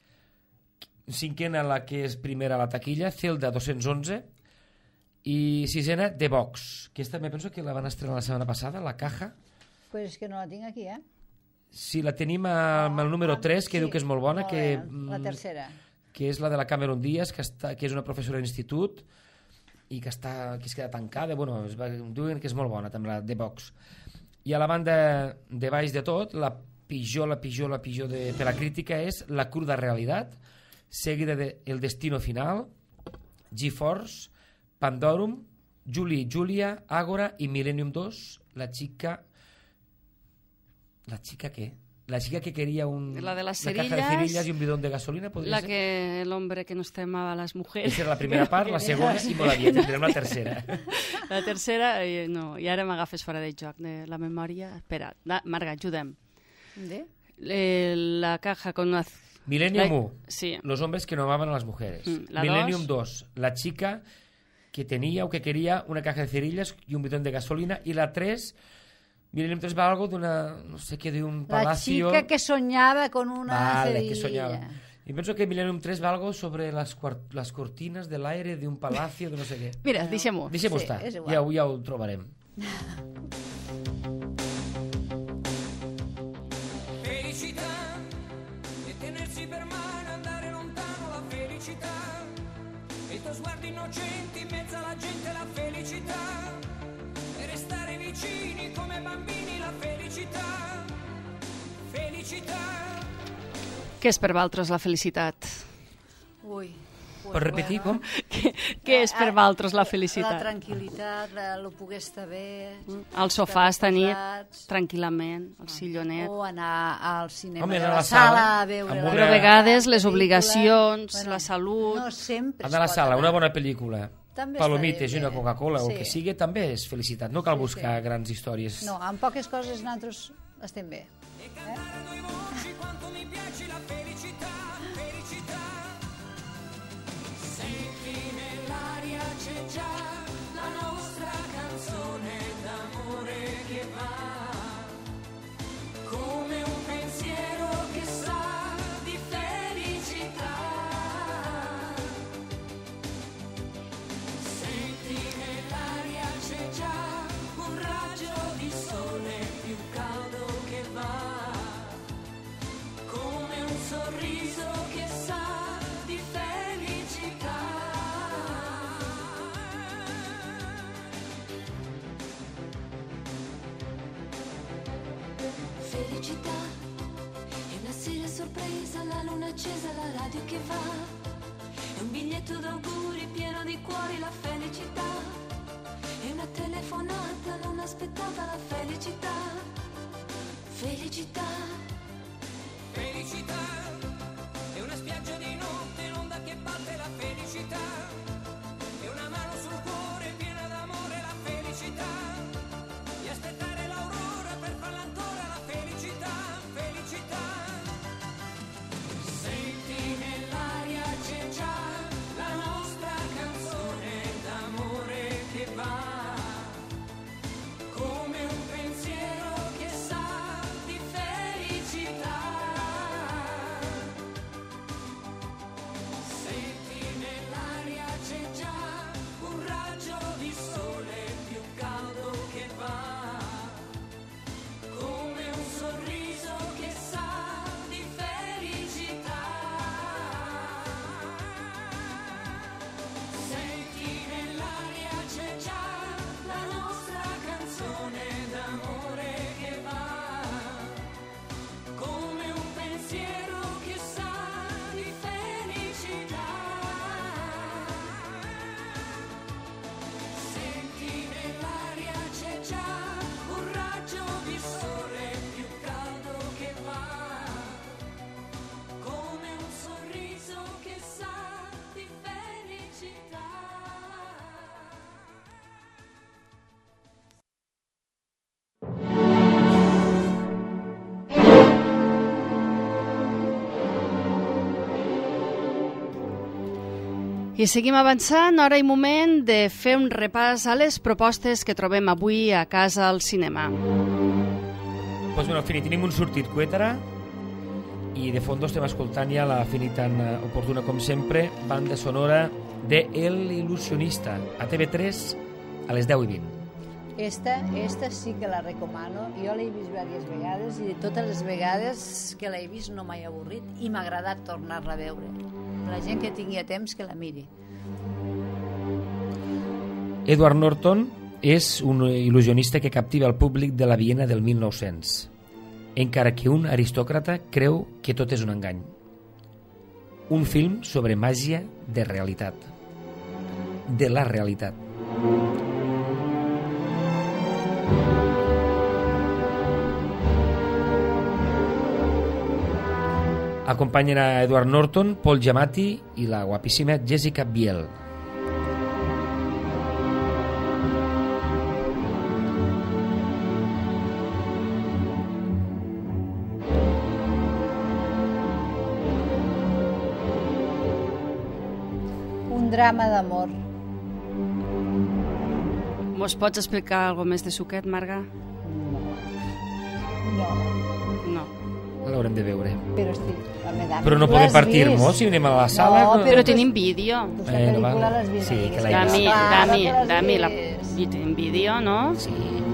Cinquena, la que és primera a la taquilla, Zelda 211. I sisena, The Box, que esta me penso que la van estrenar la setmana passada, La Caja. Pues és que no la tinc aquí, eh? Sí, la tenim amb el número 3, que diu que és molt bona, molt que, bé, la tercera. Que és la de la Cameron Diaz, que és una professora d'institut i que es queda tancada. Bueno, diuen que és molt bona, també, la The Box. I a la banda de baix de tot, la pitjor per la crítica és La cruda realitat, seguida de El destino final, GeForce, Pandorum, Julie y Julia, Ágora y Millennium 2, La chica ¿qué? La chica que quería la de las una caja de cerillas y un bidón de gasolina, ¿podría la ser? que el hombre que nos temaba a las mujeres. Esa era la primera part, la segona i molt aviat, tindrem la tercera. La tercera, no, i ara m'agafes fora de joc de la memòria. Espera, Marga, ajuda'm. ¿De? La caja con una... Millennium 1, sí. Los hombres que no amaban a las mujeres. La Millennium 2, la chica que tenía o que quería una caja de cerillas y un bidón de gasolina. Y la 3... Millennium 3 va algo d'una, no sé què, d'un palacio... La chica que soñaba con una cerilla. Que soñaba. Y pienso que Millennium 3 va algo sobre las cortinas del aire de un palacio, de no sé què. Mira, deixem-ho. Deixem-ho estar, ja ho trobarem. Felicità e tenersi per mano, andare lontano la felicità. E i tuoi sguardi innocenti in mezzo alla gente, la felicità. E restare vicini come bambini, la felicità. Felicità. Què és per vosaltres la felicitat? Ui. Pots repetir, com? Què és per vosaltres la felicitat? La tranquil·litat, el poder estar bé... Al sofà, estar nit, tranquil·lament, al sillonet... O anar al cinema, Home, a la sala a veure... Però a vegades les obligacions, la salut... No sempre Anar a la sala, una bona pel·lícula, també palomites i una bé. Coca-Cola o el que sigui, també és felicitat. No cal buscar grans històries. No, amb poques coses nosaltres estem bé. sorpresa, la luna accesa, la radio che va. È un biglietto d'auguri pieno di cuori, la felicità. È una telefonata non aspettata, la felicità. Felicità. Felicità, è una spiaggia di notte, l'onda che batte la felicità. È una mano sul cuore piena d'amore, la felicità. E aspettare l'aurora per farla ancora, la felicità, felicità. Senti nell'aria c'è già la nostra canzone d'amore che va. Come un pensiero che sa di felicità. Senti nell'aria c'è già un raggio di sole più caldo che va. Come un sorriso che sa di felicità. Senti nell'aria c'è già la nostra canzone d'amore che va. Come un pensiero che sa di felicità. Senti nell'aria c'è già un raggio di sole più caldo che va. Come un sorriso che sa di felicità. I seguim avançant, hora i moment de fer un repàs a les propostes que trobem avui a casa al cinema. Pues bueno, Fini, tenim un sortit Cuétara i de fons estem escoltant ja la Fini tan oportuna com sempre, banda sonora de El Il·lusionista, a TV3 a les 10:20. Esta sí que la recomano. Jo l'he vist diverses vegades i de totes les vegades que l'he vist no m'he avorrit i m'ha agradat tornar-la a veure. La gent que tingui temps que la miri. Edward Norton és un il·lusionista que captiva el públic de la Viena del 1900, encara que un aristòcrata creu que tot és un engany. Un film sobre màgia de realitat. De la realitat. Acompanyen a Edward Norton, Paul Giamatti i la guapíssima Jessica Biel. Un drama d'amor. Mos pots explicar alguna més de suquet, Marga? No. No. L'haurem de veure. Però estic... Però no podem partir-nos si anem a la sala. No, Però tenim vídeo. Pues la pel·lícula l'has vist. Sí, que l'he vist. Dami, tenim vídeo, no? Sí.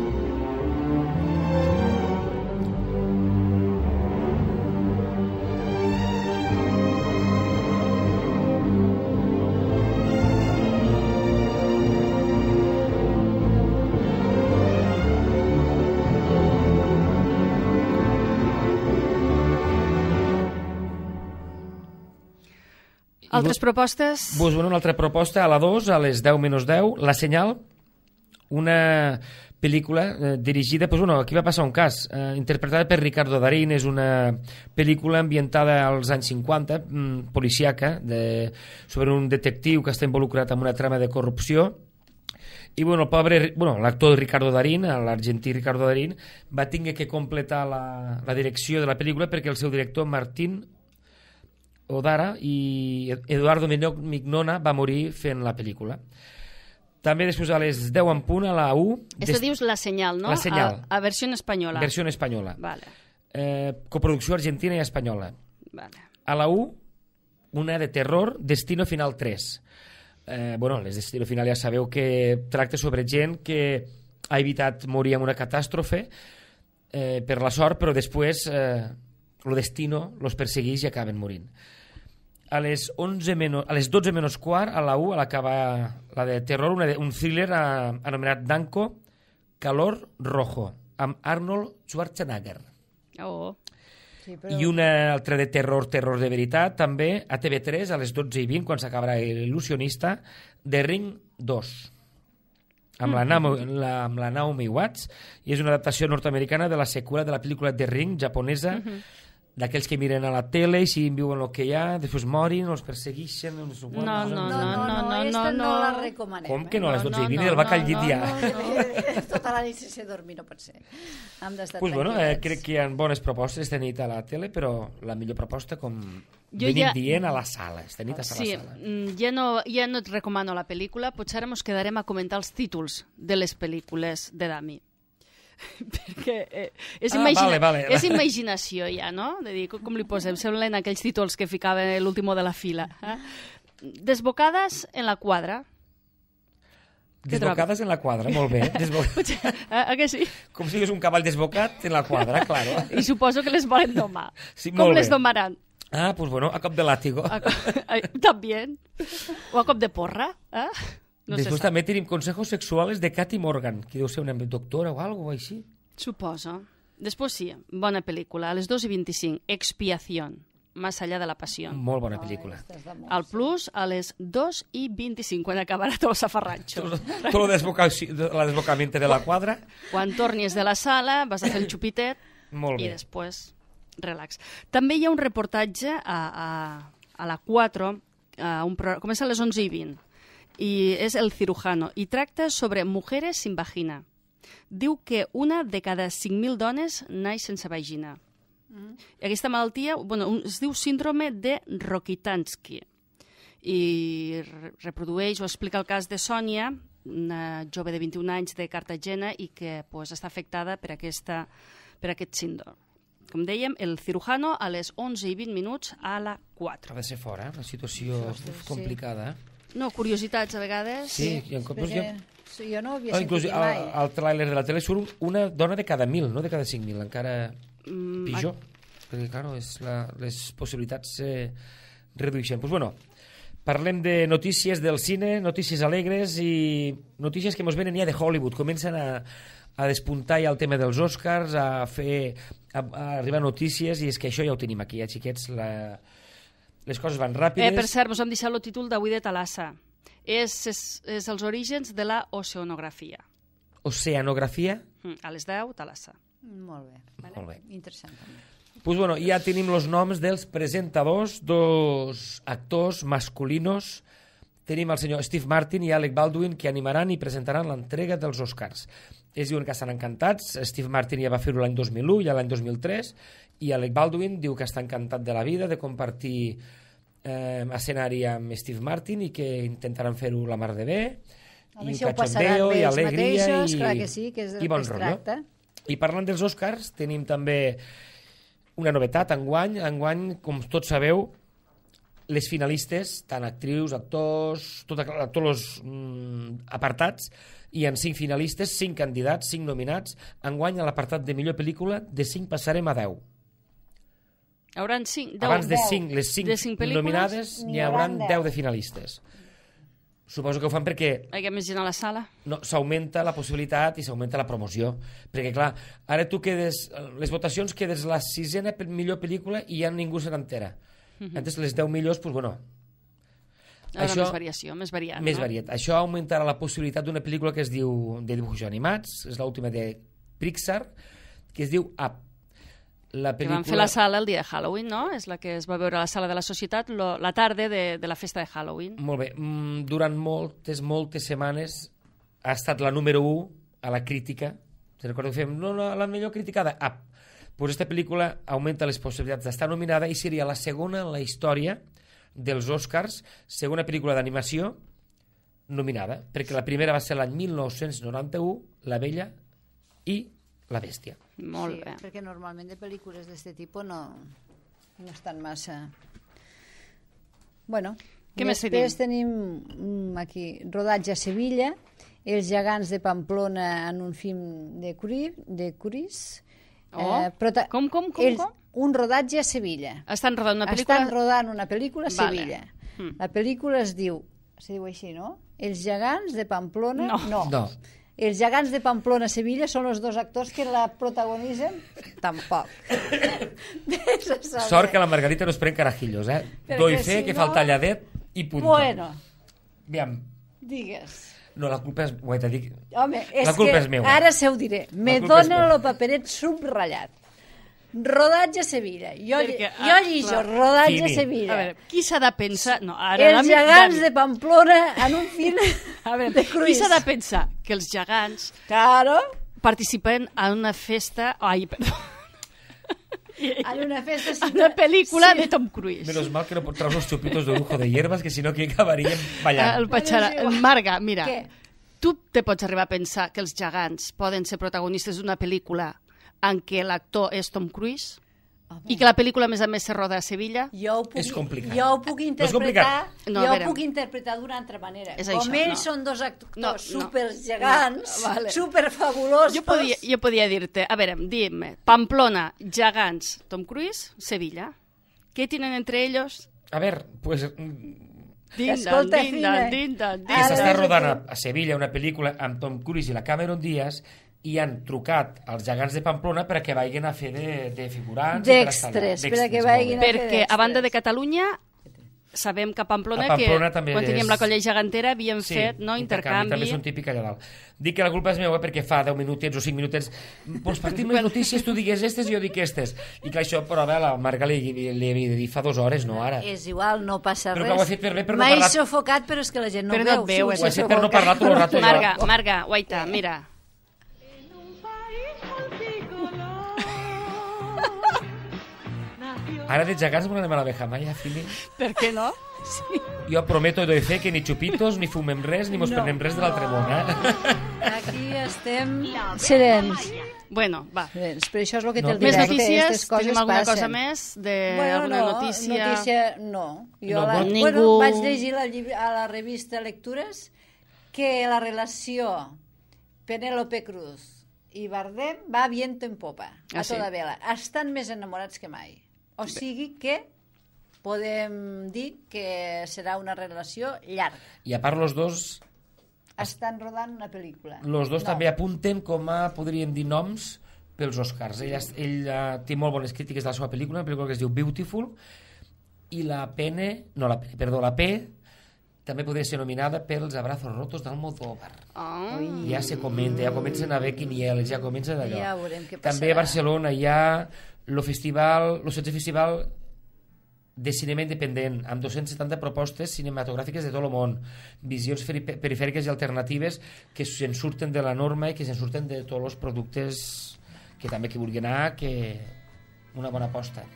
Altres propostes? Pues, bueno, una altra proposta, a la 2, a les 10:10, La Senyal, una pel·lícula dirigida, pues, bueno, aquí va passar un cas, interpretada per Ricardo Darín, és una pel·lícula ambientada als anys 50, policíaca, sobre un detectiu que està involucrat en una trama de corrupció, i bueno, l'actor Ricardo Darín, l'argentí Ricardo Darín, va tenir que completar la direcció de la pel·lícula perquè el seu director, Martín Odara i Eduardo Mignona va morir fent la pel·lícula. També després a les 10 en punt a la 1... Esto dius La Senyal, no? La Senyal. A versió espanyola. Versió espanyola. Vale. Coproducció argentina i espanyola. Vale. A la 1, una de terror, Destino Final 3. Bueno, les Destino Final ja sabeu que tracta sobre gent que ha evitat morir en una catàstrofe per la sort, però després el destino los persegueix i acaben morint. A les 12 menys quart, a la 1, a l'acabar la de terror, un thriller anomenat Danko, Calor Rojo, amb Arnold Schwarzenegger. Oh. Sí, però... I una altra de terror de veritat, també, a TV3, a les 12:20, quan s'acabarà Il·lusionista, The Ring 2, amb la Naomi Watts, i és una adaptació nord-americana de la seqüela de la pel·lícula The Ring, japonesa, d'aquells que miren a la tele i si viuen el que hi ha, després morin, els persegueixen... No, esta no la recomanem. Com que no, a les 12:20 el va cal llit ja? Tota la nit sense dormir no pot ser. Hem d'estar Pues bueno, tranquil·lets. crec que hi ha bones propostes esta nit a la tele, però la millor proposta, com Jo venim ja- dient, a la sala. Esta nit a la Sí, sala. ja no et recomano la pel·lícula, potser ara ens quedarem a comentar els títols de les pel·lícules de Dami. Perquè és vale. és imaginació ja, no? De dir, com li posem? Semblen aquells títols que ficava l'último de la fila. Desbocades en la quadra. Desbocades en la quadra, molt bé. A que sí? Com si és un cavall desbocat en la quadra, claro. I suposo que les volen domar. Sí, Com molt les bé. domaran? Pues bueno, a cop de látigo. También. O a cop de porra. No Després se sap. també tenim consejos sexuals de Cathy Morgan, que deu ser una doctora o algo així. Suposo. Després sí, bona pel·lícula. A les 2:25, Expiación, Más allá de la pasión. Molt bona pel·lícula. Al Plus, a les 2:25, quan acabarà tot el safarratxo. Tot el desbocamiento de la quadra. Quan tornis de la sala, vas a fer el xupitet Molt i bé. després relax. També hi ha un reportatge a la 4, comença a les 11:20, i és El cirujano, i tracta sobre mujeres sin vagina. Diu que una de cada 5.000 dones naix sense vagina. I aquesta malaltia, es diu síndrome de Rokitansky, i reprodueix o explica el cas de Sònia, una jove de 21 anys de Cartagena i que està afectada per aquest síndrome. Com dèiem, El cirujano a les 11:20 a la 4. Ha de ser fora, una situació complicada. No, curiositats a vegades. Sí, i en copes Jo no ho havia inclús sentit mai. al tràiler de la tele surt una dona de cada 1.000, no de cada 5.000, encara pitjor. Perquè, clar, les possibilitats se redueixen. Pues bueno, parlem de notícies del cine, notícies alegres i notícies que ens venen ja de Hollywood. Comencen a despuntar ja el tema dels Oscars, a arribar notícies, i és que això ja ho tenim aquí, xiquets, les coses van ràpides. Per cert, vos hem deixat el títol d'avui de Talassa. És els orígens de la oceanografia. Oceanografia. A les 10, Talassa. Molt bé. Molt bé. Interessant també. Pues bueno, ja tenim els noms dels presentadors, dos actors masculinos. Tenim el senyor Steve Martin i Alec Baldwin, que animaran i presentaran l'entrega dels Oscars. Ells diuen que estan encantats. Steve Martin ja va fer-ho l'any 2001, ja l'any 2003, i Alec Baldwin diu que està encantat de la vida, de compartir escenari amb Steve Martin, i que intentaran fer-ho la mar de bé, i un cachondeo, i alegria, clar que sí, que és i bon rotllo. I parlant dels Oscars, tenim també una novetat enguany. Enguany, com tots sabeu, les finalistes, tant actrius, actors, tots els apartats, hi ha 5 finalistes, 5 candidats, 5 nominats. Enguany, a l'apartat de millor pel·lícula, de 5 passarem a 10. Hauran 5, 10. Abans de 5, les 5 nominades, n'hi haurà 10 de finalistes. Suposo que ho fan perquè hi ha més gent a la sala. no, s'augmenta la possibilitat i s'augmenta la promoció. Perquè, clar, ara tu quedes... Les votacions quedes la 6a millor pel·lícula i ja ningú se n'entera. Entonces, les 10 millors, doncs, bueno... Més variació, més variat. Més variat. Això augmentarà la possibilitat d'una pel·lícula que es diu de dibuixos animats, és l'última de Pixar, que es diu Up. Que van fer la sala el dia de Halloween, no? És la que es va veure a la sala de la Societat la tarda de la festa de Halloween. Molt bé. Durant moltes setmanes ha estat la número 1 a la crítica. Te recordo que fem la millor criticada? Up. Pues aquesta pel·lícula augmenta les possibilitats d'estar nominada i seria la segona en la història dels Oscars, segona pel·lícula d'animació nominada, perquè la primera va ser l'any 1991, La Bella i la Bèstia. Molt bé. Perquè normalment de pel·lícules d'aquest tipus no estan massa... Bueno, què més després tenim aquí rodatge a Sevilla, Els gegants de Pamplona en un film de Curis. Com? Un rodatge a Sevilla. Estan rodant una pel·lícula? Estan rodant una pel·lícula a Sevilla. Vale. La pel·lícula es diu així, no? Els gegants de Pamplona? No. Els gegants de Pamplona a Sevilla són els dos actors que la protagonitzen? Tampoc. Sort que la Margarita no es pren carajillos, eh? Doy fe que fa el talladet i punto. Bueno. Aviam. Digues. No, la culpa és... Ho he de dir. Home, la culpa és meva. Ara se ho diré. Me dona el paperet subratllat. Rodatge a Sevilla. Jo lligo rodatge a Sevilla. A veure, qui s'ha de pensar... No, ara, els gegants de Pamplona en un film de cruïs. Qui s'ha de pensar que els gegants participen en una festa... Ai, perdó. En una festa... En una pel·lícula de Tom Cruise. Menos mal que no pot treure uns xupitos de lujo de hierbas, que si no aquí acabaríem ballant. Marga, mira, tu te pots arribar a pensar que els gegants poden ser protagonistes d'una pel·lícula en què l'actor és Tom Cruise i que la pel·lícula, a més se roda a Sevilla? És complicat. Jo ho puc interpretar d'una altra manera. Com ells són dos actors supergegants, superfabulosos... Jo podia dir-te, a veure, dime, Pamplona, gegants, Tom Cruise, Sevilla. Què tenen entre ells? A veure, pues... Escolta, s'està rodant a Sevilla una pel·lícula amb Tom Cruise i la Cameron Diaz i han trucat als gegants de Pamplona perquè vagin a fer de figurants d'extres, perquè a banda de Catalunya sabem que a Pamplona que quan teníem la colla gegantera havíem fet intercanvi. També és un típic allà dalt. Dic que la culpa és meva perquè fa 10 minutets o 5 minutets pots partir les notícies, tu digues estes i jo dic estes, i que això però a la Marga li havia de dir fa 2 hores, no ara. És igual, no passa res. Però que ho he fet per bé, per no parlar. M'he sofocat, però és que la gent no et veu. Ho he fet per no parlar tot el rato. Marga, guaita, mira. Ara de gegants me n'anem a la Bejamaya, Fili. Per què no? Sí. Jo prometo i doy fe que ni xupitos, ni fumem res, ni mos prenem res de l'altre món, Aquí estem serens. Bueno, va. Serens, però això és el que té el Més directe. notícies? Tenim alguna cosa més? Alguna notícia? No. Jo vaig llegir a la revista Lectures que la relació Penélope Cruz i Bardem va viento en popa, a toda vela. Estan més enamorats que mai. O sigui que podem dir que serà una relació llarga. I a part, los dos... Estan rodant una pel·lícula. Los dos també apunten com a, podríem dir, noms pels Oscars. Ell té molt bones crítiques de la seva pel·lícula, una pel·lícula que es diu Beautiful, i la P també podria ser nominada pels Abrazos Rotos d'Almodóvar. Ja se comenta, ja comencen a haver quinieles, ja comença d'allò. Ja veurem què passarà. També a Barcelona hi ha el 16è Festival de Cinema Independent, amb 270 propostes cinematogràfiques de tot el món, visions perifèriques i alternatives que se'n surten de la norma i que se'n surten de tots els productes que també que vulgui anar, que una bona aposta.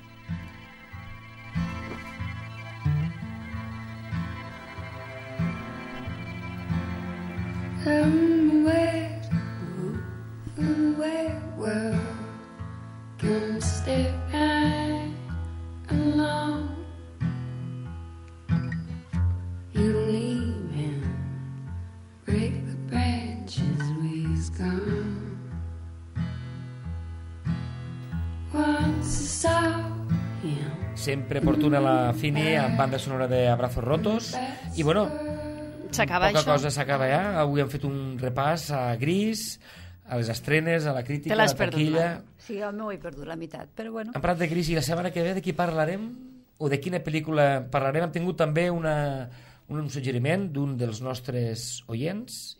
Sempre oportuna la Fini amb banda sonora de Abrazos Rotos i bueno, s'acaba poca això. cosa s'acaba ja. Avui hem fet un repàs a Gris, a les estrenes, a la crítica, a la taquilla. Sí, jo m'ho he perdut la meitat, però bueno. Hem parlat de Gris i la setmana que ve de qui parlarem o de quina pel·lícula parlarem. Hem tingut també un suggeriment d'un dels nostres oients.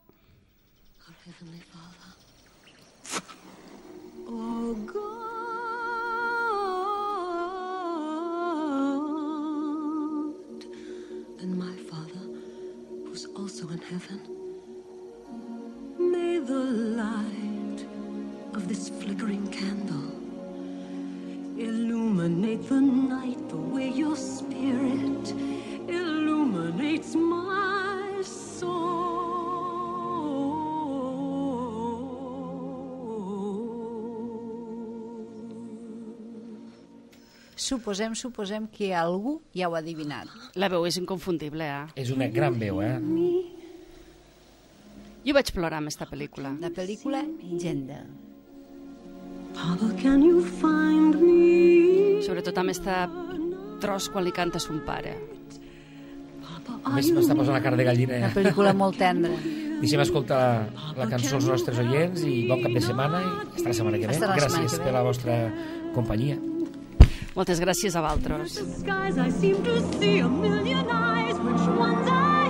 Oh God, and my Father, who's also in heaven, may the light of this flickering candle illuminate the night the way your spirit illuminates my soul. Suposem que algú ja ho ha adivinat. La veu és inconfundible, És una gran veu, Jo vaig plorar amb esta pel·lícula. La pel·lícula Genda. Papa, can you find me? Sobretot amb esta tros quan li canta son pare. A més m'està posant la cara de gallina. Una pel·lícula molt tendra. Deixem escoltar la cançó als nostres oients i bon cap de setmana i fins la setmana que ve. Gràcies per la vostra companyia. Moltes gràcies a vosaltres. I seem to see a million eyes. Which ones are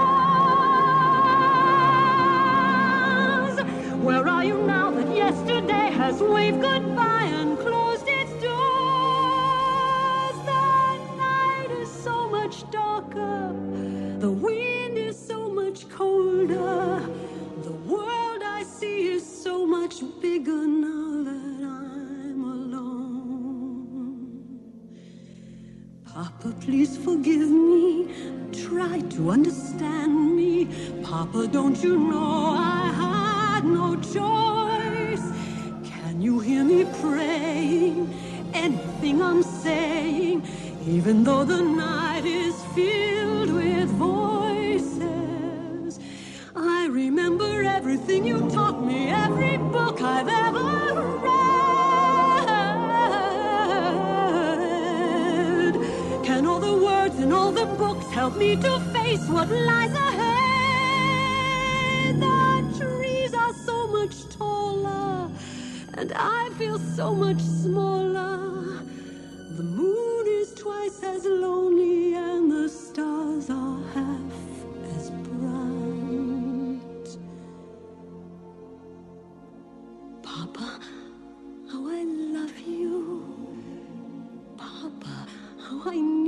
yours? Where are you now that yesterday has waved goodbye and closed its doors? The night is so much darker. The wind is so much colder. The world I see is so much bigger now that I'm alone. Papa, please forgive me. Try to understand me. Papa, don't you know I had no choice? Can you hear me praying? Anything I'm saying, even though the night is filled with voices. I remember everything you taught me, every book I've ever read. Can all the words in all the books help me to face what lies ahead? The trees are so much taller, and I feel so much smaller. The moon is twice as lonely, and the stars are half as bright. Papa, how I love you. Papa, how I